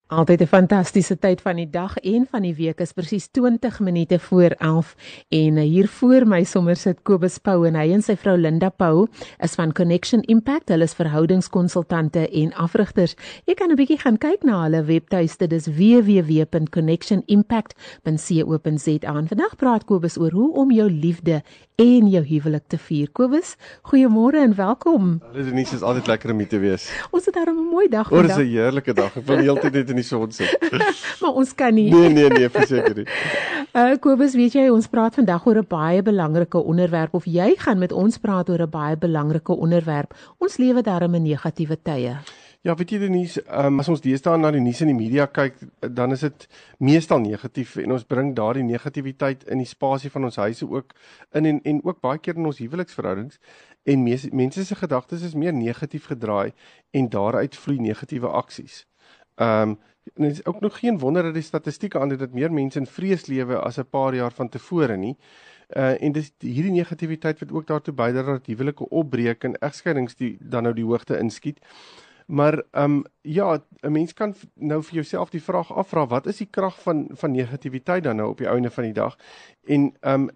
Altyd 'n fantastiese tyd van die dag en van die week is presies 20 minute voor 11 en hier voor my sommer sit Kobus Pau en hy en sy vrou Linda Pau is van Connection Impact. Hulle is verhoudingskonsultante en afrigters. Jy kan 'n bietjie gaan kyk na hulle webtuiste, dis www.connectionimpact.co.za. En vandag praat Kobus oor hoe om jou liefde en jou huwelik te vier. Kobus, goeiemôre en welkom. Denise, is altyd lekker om hier te wees. Ons het daarom 'n mooi dag Dit vandag. is 'n heerlike dag. Ek wil die hele tyd net in die son sit. Maar ons kan nie. Nee, verseker nie. Kobus, weet jy, ons praat vandag oor 'n baie belangrike onderwerp, of jy gaan met ons praat oor 'n baie belangrike onderwerp. Ons lewe daarin in negatiewe tye. Ja, weet jy Denise, as ons deesdae na die nuus en die media kyk, dan is dit meestal negatief en ons bring daardie negativiteit in die spasie van ons huise ook in en ook baie keer in ons huweliksverhoudings. En mense se gedagtes is meer negatief gedraai en daaruit vloei negatiewe aksies. En dit is ook nog geen wonder dat die statistieke aandui dat meer mense in vrees lewe as 'n paar jaar van tevore nie. En dis hierdie negativiteit wat ook daartoe bydra dat huwelike opbreek en egskeidings dan nou die hoogte inskiet. Maar ja, 'n mens kan nou vir jouself die vraag afvra, wat is die krag van negativiteit dan nou op die einde van die dag? En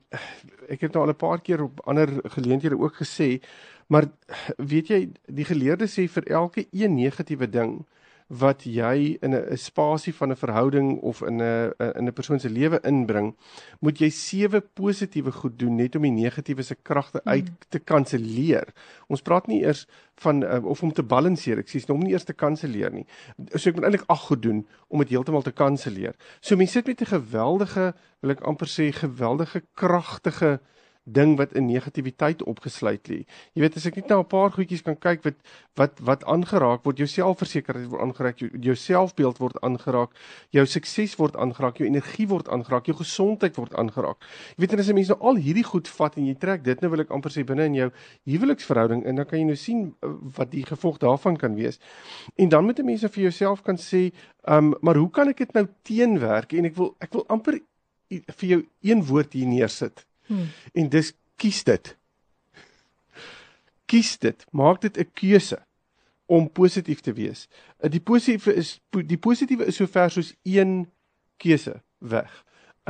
ek het nou al 'n paar keer op ander geleenthede ook gesê, maar weet jy, die geleerdes sê vir elke een negatiewe ding wat jy in 'n spasie van 'n verhouding of in 'n persoon se lewe inbring, moet jy 7 positiewe goed doen net om die negatiewe se kragte uit te kanselleer. Ons praat nie eers van of om te balanseer, ek sê om nie eers te kanselleer nie. So ek moet eintlik 8 goed doen om dit heeltemal te kanselleer. So mense sit met 'n geweldige, wil ek amper sê, geweldige kragtige ding wat in negativiteit opgesluit lê. Jy weet, as ek net nou 'n paar goedjies kan kyk wat aangeraak word, jou selfversekerheid word aangeraak, jou selfbeeld word aangeraak, jou sukses word aangeraak, jou energie word aangeraak, jou gesondheid word aangeraak. Jy weet, en as 'n mens nou al hierdie goed vat en jy trek dit nou, wil ek amper sê, binne in jou huweliksverhouding, en dan kan jy nou sien wat die gevolg daarvan kan wees. En dan moet 'n mens vir jouself kan sê, maar hoe kan ek dit nou teenwerk? En ek wil amper vir jou een woord hier neersit. En dis kies dit. Kies dit, maak dit 'n keuse om positief te wees. Die positiewe is so ver soos een keuse weg.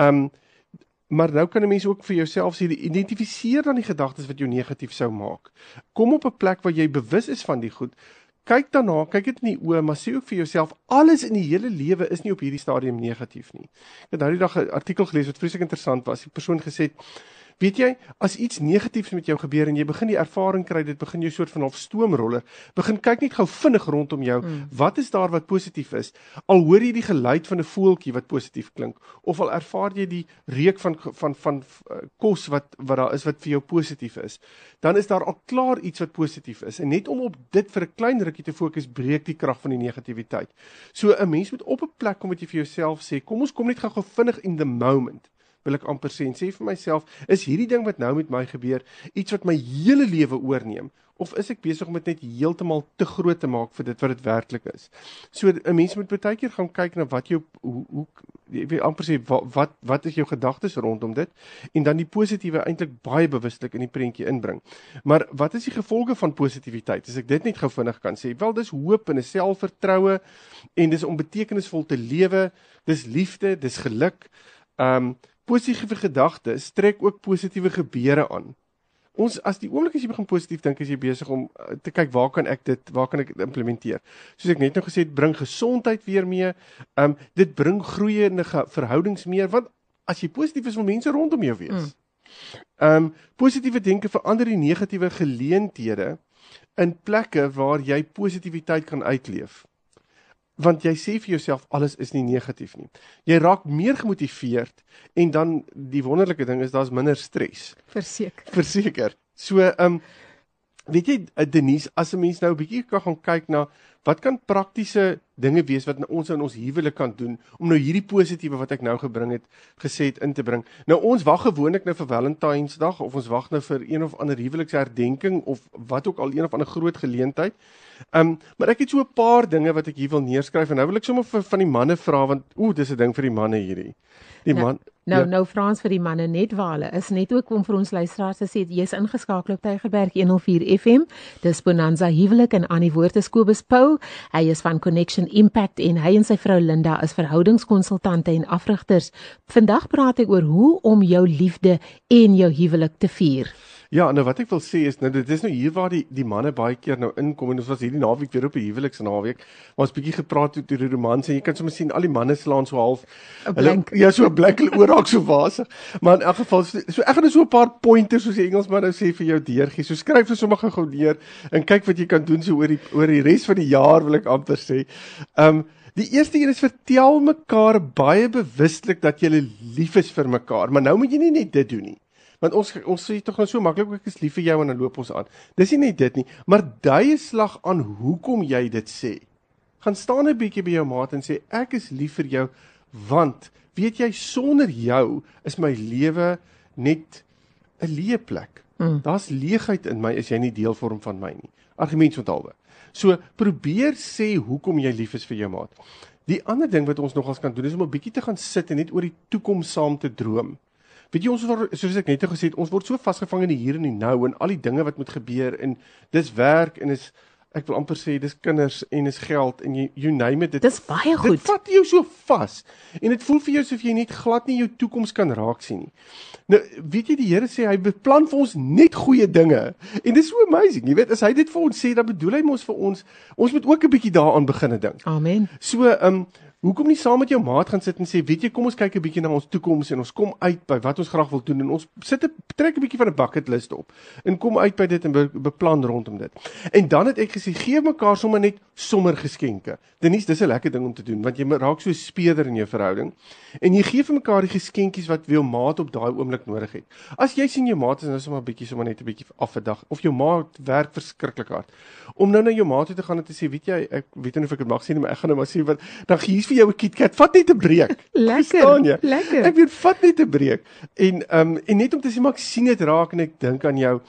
Maar nou kan 'n mens ook vir jouself sê, identifiseer dan die gedagtes wat jou negatief sou maak. Kom op 'n plek waar jy bewus is van die goed. Kyk daarna, kyk dit in die oë, maar sê ook vir jouself, alles in die hele lewe is nie op hierdie stadium negatief nie. Ek het nou die dag 'n artikel gelees wat vreeslik interessant was. Die persoon gesê het, weet jy, as iets negatiefs met jou gebeur en jy begin die ervaring kry, dit begin jou soort van half stoomroller, begin kyk net gou vinnig rondom jou, wat is daar wat positief is? Al hoor jy die geluid van 'n voeltjie wat positief klink, of al ervaar jy die reuk van kos wat daar is wat vir jou positief is, dan is daar al klaar iets wat positief is. En net om op dit vir 'n klein rukkie te fokus, breek die krag van die negativiteit. So 'n mens moet op 'n plek kom wat jy vir jouself sê, kom ons kom net gou vinnig in the moment, wil ek amper sê, en sê vir myself, is hierdie ding wat nou met my gebeur, iets wat my hele lewe oorneem, of is ek besig om dit net heeltemal te groot te maak vir dit wat dit werklik is? So 'n mens moet baie keer gaan kyk na wat jou, ek wil amper sê, wat is jou gedagtes rondom dit, en dan die positiewe eintlik baie bewuslik in die prentjie inbring. Maar wat is die gevolge van positiwiteit? As ek dit net gou vinnig kan sê, wel, dis hoop en 'n selfvertroue, en dis om betekenisvol te lewe, dis liefde, dis geluk. Positiewe gedagtes trek ook positiewe gebeure aan. As die oomblik as jy begin positief dink, is jy besig om te kyk, waar kan ek dit implementeer? Soos ek net nou gesê het, bring gesondheid weer mee, dit bring groeiende verhoudings meer, want as jy positief is, wil mense rondom jou wees. Positiewe denke verander die negatiewe geleenthede in plekke waar jy positiwiteit kan uitleef. Want jy sê vir jouself, alles is nie negatief nie. Jy raak meer gemotiveerd, en dan die wonderlike ding is, daar's minder stres. Verseker. So, weet jy, Denise, as 'n mens nou 'n bietjie kan gaan kyk na, wat kan praktiese dinge wees wat ons in ons huwelik kan doen, om nou hierdie positiewe wat ek nou gesê het in te bring. Nou, ons wag gewoonlik nou vir Valentynsdag, of ons wag nou vir een of ander huweliksherdenking, of wat ook al, een of ander groot geleentheid. Maar ek het so 'n paar dinge wat ek hier wil neerskryf, en nou wil ek sommer van die manne vra, want dis 'n ding vir die manne hierdie. Nou Frans, vir die manne net waar hulle is, net ook om vir ons luisteraars te sê, jy's ingeskakel op Tygerberg 104 FM, dis Bonanza Huwelik, en aan die woord is Kobus Pau, Hy is van Connection Impact en hy en sy vrou Linda is verhoudingskonsultante en afrigters. Vandag praat hy oor hoe om jou liefde en jou huwelik te vier. Ja, nou wat ek wil sê is, nou dit is nou hier waar die manne baie keer nou inkom, en ons was hierdie naweek weer op 'n huweliksnaweek, maar ons bietjie gepraat oor die romans, en jy kan sommer sien, al die manne slaan so half, so 'n blik, hulle oor raak so wasig, maar in elk geval, so ek gaan nou so 'n paar pointers, soos die Engelsman nou sê, vir jou deurgee, so skryf vir sommige gou neer, en kyk wat jy kan doen, so oor die res van die jaar, wil ek amper sê. Die eerste een is, vertel mekaar baie bewuslik dat jy lief is vir mekaar, maar nou moet jy nie net dit doen nie. Want ons sê tog nou so maklik, ek is lief vir jou en dan loop ons aan. Dis nie net dit nie, maar dui 'n slag aan hoekom jy dit sê. Gaan staan 'n bietjie by jou maat en sê, ek is lief vir jou, want, weet jy, sonder jou is my lewe net 'n leë plek. Daar's leegheid in my, as jy nie deel vorm van my nie. Argumentsontalwe. So, probeer sê hoekom jy lief is vir jou maat. Die ander ding wat ons nogals kan doen, is om 'n bietjie te gaan sit en net oor die toekoms saam te droom. Weet jy, soos ek net gesê het, ons word so vasgevang in die hier en die nou, en al die dinge wat moet gebeur, en dis werk, en is, ek wil amper sê, dis kinders, en is geld, en you name it. Dis baie goed. Dit vat jou so vas, en dit voel vir jou asof jy net glad nie jou toekoms kan raak sien nie. Nou, weet jy, die Here sê, hy beplan vir ons net goeie dinge, en dis so amazing, jy weet, as hy dit vir ons sê, dan bedoel hy mos vir ons moet ook 'n bietjie daaraan begin dink. Amen. So, hoekom nie saam met jou maat gaan sit en sê, weet jy, kom ons kyk 'n bietjie na ons toekoms, en ons kom uit by wat ons graag wil doen, en ons trek 'n bietjie van 'n bucket list op, en kom uit by dit, en beplan rondom dit. En dan het ek gesê, gee mekaar sommer net sommergeskenke. Denise, dis 'n lekker ding om te doen, want jy raak so speeder in jou verhouding, en jy gee vir mekaar die geskenkies wat jou maat op daai oomblik nodig het. As jy sien jou maat is nou sommer net 'n bietjie af 'n dag, of jou maat werk verskriklik hard, om nou na jou maat toe te gaan en te sê, weet jy, ek weet nie of ek dit mag sê nie, maar ek gaan nou maar sê, want dan gee vir jou 'n KitKat, vat net 'n breek. Lekker. Ek weet, vat net 'n breek. En net om te sê, maar ek sien dit raak en ek dink aan jou.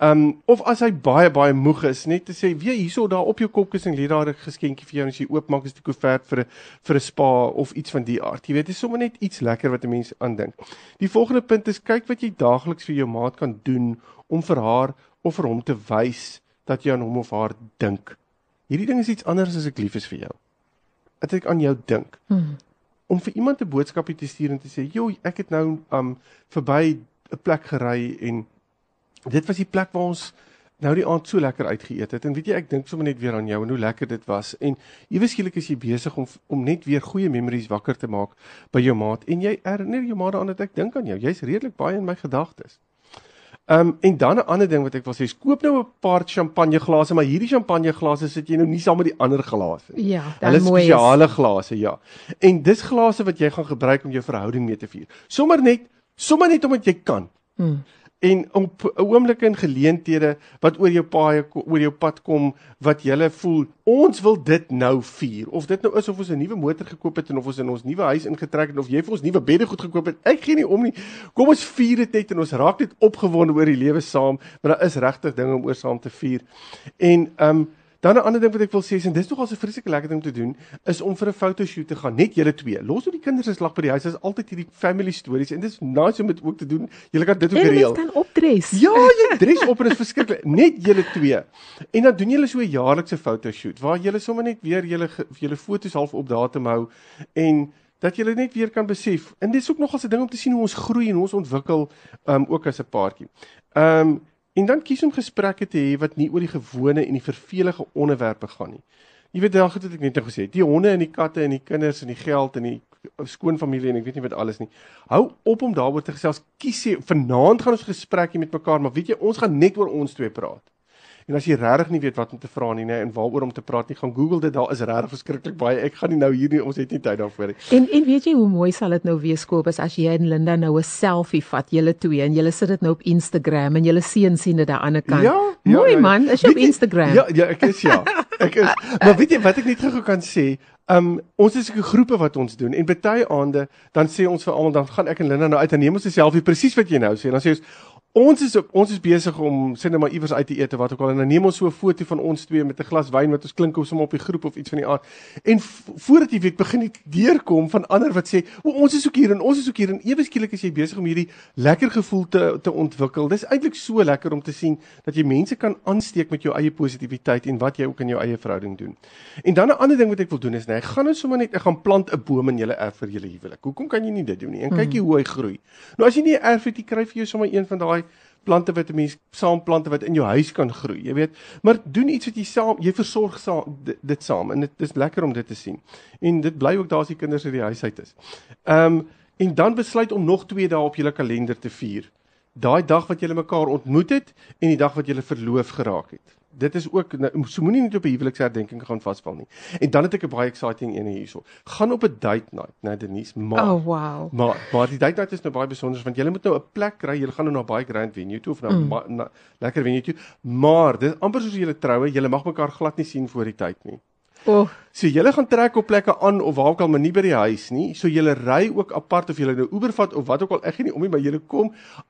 Of as hy baie moeg is, net te sê, weet hierso daar op jou kopkussing lê daar 'n geskenkie vir jou, en as jy oopmaak is die koevert vir 'n spa of iets van die aard. Jy weet, dit is sommer net iets lekker wat 'n mens aandink. Die volgende punt is, kyk wat jy daagliks vir jou maat kan doen om vir haar of vir hom te wys dat jy aan hom of haar dink. Hierdie ding is iets anders as ek lief is vir jou. Dat ek aan jou dink. Om vir iemand 'n boodskapie te stuur en te sê, joh, ek het nou verby 'n plek gery, en dit was die plek waar ons nou die aand so lekker uitgeëet het, en weet jy, ek dink sommer net weer aan jou, en hoe lekker dit was, en ewe skielik is jy besig om net weer goeie memories wakker te maak by jou maat, en jy herinner jou maat aan dat ek dink aan jou, jy's redelik baie in my gedagtes. En dan 'n ander ding wat ek wil sê, is koop nou 'n paar champagneglase, maar hierdie champagneglase sit jy nou nie saam met die ander glase nie. Ja, hulle is spesiale glase, ja. En dis glase wat jy gaan gebruik om jou verhouding mee te vier. Sommer net omdat jy kan. En op 'n oomblik en geleenthede wat oor jou pad kom, wat jy voel, ons wil dit nou vier, of dit nou is of ons 'n nuwe motor gekoop het, en of ons in ons nuwe huis ingetrek het, of jy vir ons nuwe beddegoed gekoop het, ek gee nie om nie, kom ons vier dit net, en ons raak net opgewonde oor die lewe saam, maar daar is regtig dinge om oor saam te vier. En dan 'n ander ding wat ek wil sê is, en dis nogal so 'n vreeslike lekker ding om te doen, is om vir 'n fotoshoot te gaan, net julle twee. Los nou die kinders se slag by die huis, is altyd hierdie family stories, en dis nice om dit ook te doen. Julle kan dit ook reël. En jy kan opdres. Ja, jy dres op, en dit is verskriklik. Net julle twee. En dan doen julle so 'n jaarlikse fotoshoot, waar julle sommer net weer julle foto's half op datum hou, en dat julle net weer kan besef. En dit is ook nog as 'n ding om te sien hoe ons groei en hoe ons ontwikkel, ook as 'n paartjie. En dan kies om gesprekke te hê wat nie oor die gewone en die vervelige onderwerpe gaan nie. Jy weet, daai goed wat ek net nou gesê het, die honde en die katte en die kinders en die geld en die skoonfamilie en ek weet nie wat alles nie. Hou op om daaroor te gesels. Kies sê, vanaand gaan ons gesprekkie met mekaar, maar weet jy, ons gaan net oor ons twee praat. En as jy regtig nie weet wat om te vra nie, en waaroor om te praat nie, gaan Google dit, daar is regtig verskriklik baie. Ek gaan nie nou hier nie, ons het nie tyd daarvoor nie. En weet jy hoe mooi sal dit nou wees, Kobus, as jy en Linda nou 'n selfie vat, julle twee, en julle sit dit nou op Instagram, en julle seun sien dit aan die ander kant. Ja, mooi man, is jy op Instagram? Ja, ek is. Maar weet jy wat ek net gou kan sê? Ons is 'n groepe wat ons doen, en baie aande, dan sê ons vir almal, dan gaan ek en Linda nou uit, en neem ons 'n selfie, presies wat jy nou sê, en dan sê ons, Ons is besig om sê nou maar iewers uit te eet of wat ook al en dan neem ons so 'n foto van ons twee met 'n glas wyn wat ons klink of sommer op die groep of iets van die aard. En voordat jy weet begin dit deurkom van ander wat sê, ons is ook hier en ons is ook hier en ewe skielik is jy besig om hierdie lekker gevoel te ontwikkel. Dis eintlik so lekker om te sien dat jy mense kan aansteek met jou eie positiwiteit en wat jy ook in jou eie verhouding doen. En dan 'n ander ding wat ek wil doen is, ek gaan nou sommer net ek gaan plant 'n boom in julle erf vir julle huwelik. Hoekom kan jy nie dit doen nie? En kyk jy hoe hy groei. Nou as jy nie 'n erf het, jy kry vir jou sommer een van daai plante wat 'n mens saamplante wat in jou huis kan groei, jy weet. Maar doen iets wat jy versorg dit saam en dit is lekker om dit te sien. En dit bly ook daar as die kinders uit die huis uit is. En dan besluit om nog 2 dae op julle kalender te vier. Daai dag wat julle mekaar ontmoet het en die dag wat julle verloof geraak het. Dit is ook, so moenie net op 'n huweliksherdenking gaan vasval nie. En dan het ek 'n baie exciting ene hierso. Gaan op 'n date night, né Denise, maar die date night is nou baie besonder want julle moet nou 'n plek kry. Julle gaan nou na baie grand venue toe of na lekker venue toe. Maar dit is amper soos julle troue, julle mag mekaar glad nie sien voor die tyd nie. So julle gaan trek op plekke aan of waar ook al, maar nie by die huis nie. So julle ry ook apart of julle nou Uber vat of wat ook al, ek gee nie om nie, maar julle kom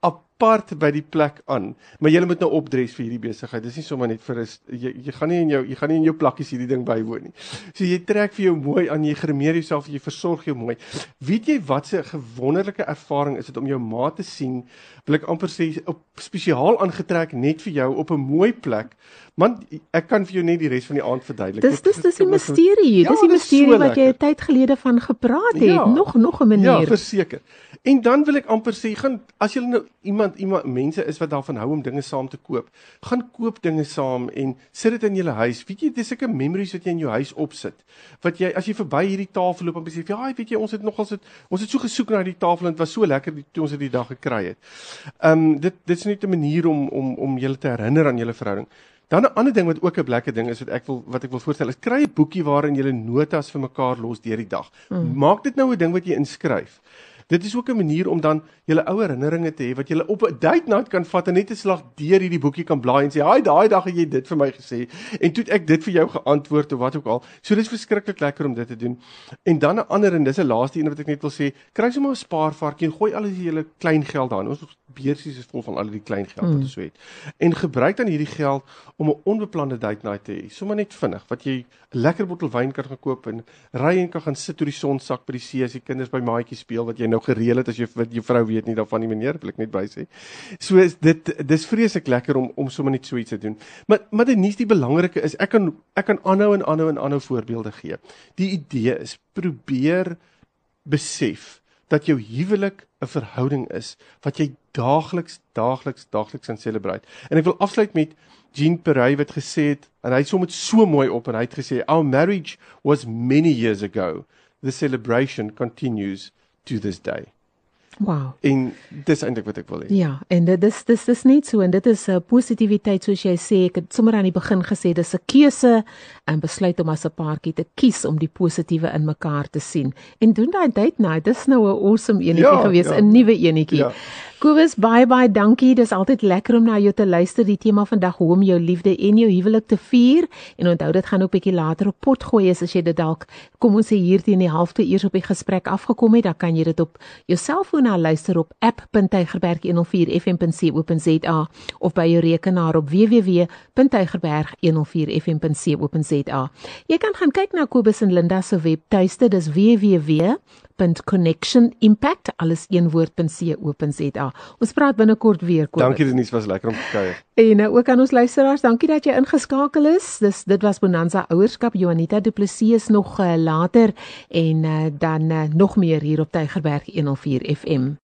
apart by die plek aan. Maar julle moet nou opdres vir hierdie besigheid. Dis nie sommer net vir jy gaan nie in jou plakkies hierdie ding bywoon nie. So jy trek vir jou mooi aan, jy grimeer jouself, jy versorg jou mooi. Weet jy wat 'n gewonderlike ervaring is dit om jou maat te sien, wil ek amper sê, op spesiaal aangetrek net vir jou op 'n mooi plek. Man, ek kan vir jou net die res van die aand verduidelik. Dis die misterie. Dis die misterie wat jy 'n tyd gelede van gepraat het. Ja, nog 'n manier. Ja, verseker. En dan wil ek amper sê, as jy nou mense is wat daarvan hou om dinge saam te koop, gaan koop dinge saam en sit dit in julle huis. Weet jy, dis sulke memories wat jy in jou huis opsit. Wat jy as jy verby hierdie tafel loop en besef, ja, weet jy, ons het so gesoek na die tafel en dit was so lekker toe ons dit die dag gekry het. Dit is net 'n manier om julle te herinner aan julle verhouding. Dan 'n ander ding wat ook 'n lekker ding is wat ek wil voorstel is, kry 'n boekie waarin jy notas vir mekaar los deur die dag. Maak dit nou 'n ding wat jy inskryf. Dit is ook 'n manier om dan julle ou herinneringe te hê wat julle op 'n date night kan vat en net 'n slag deur hierdie boekie kan blaai en sê, "Haai, daai dag het jy dit vir my gesê en toe het ek dit vir jou geantwoord of wat ook al." So dis verskriklik lekker om dit te doen. En dan 'n ander en dis 'n laaste een wat ek net wil sê, kry sommer 'n spaarvarkie en gooi al die julle klein geld daarin. Ons beursies is vol van al die klein geld wat ons so het. En gebruik dan hierdie geld om 'n onbeplande date night te hê. Sommer net vinnig wat jy 'n lekker bottel wyn kan gaan koop en ry en kan gaan sit oor die sonsak by die see as die kinders by maatjies speel wat jy nou gereël het as jou vrou weet nie daarvan nie, meneer, wil ek net by sê. So is dis vreeslik lekker om sommer net so iets te doen. Maar die belangrike is ek kan aanhou voorbeelde gee. Die idee is probeer besef dat jou huwelik 'n verhouding is wat jy daagliks kan celebrate. En ek wil afsluit met Jean Perey wat gesê het, en hy som dit so mooi op en hy het gesê, "Our marriage was many years ago. The celebration continues to this day." Wow. En dis eintlik wat ek wil hê. Ja, en dit is net so en dit is 'n positiwiteit soos jy sê. Ek het sommer aan die begin gesê dis 'n keuse en besluit om as 'n paartjie te kies om die positiewe in mekaar te sien. En doen daai date night, dis nou 'n awesome enetjie gewees, 'n nuwe enetjie. Ja. Kobus, baie dankie. Dis altyd lekker om na jou te luister. Die tema vandag, hoe om jou liefde en jou huwelik te vier. En onthou, dit gaan ook bietjie later op pot gooi as jy dit dalk, kom ons sê hier teen die 1/2 uur op die gesprek afgekom het, dan kan jy dit op jou selfoon na luister op app.tygerberg104fm.co.za of by jou rekenaar op www.tygerberg104fm.co.za. Jy kan gaan kyk na Kobus en Linda se webtuiste, dis www.connectionimpact, alles een woord.co.za. Ons praat binnekort weer, Kobus. Dankie Denise, was lekker om te kuier. En ook aan ons luisteraars, dankie dat jy ingeskakel is. Dit was Bonanza Ouerskap. Juanita Du Plessis is nog later en dan nog meer hier op Tygerberg 104 FM.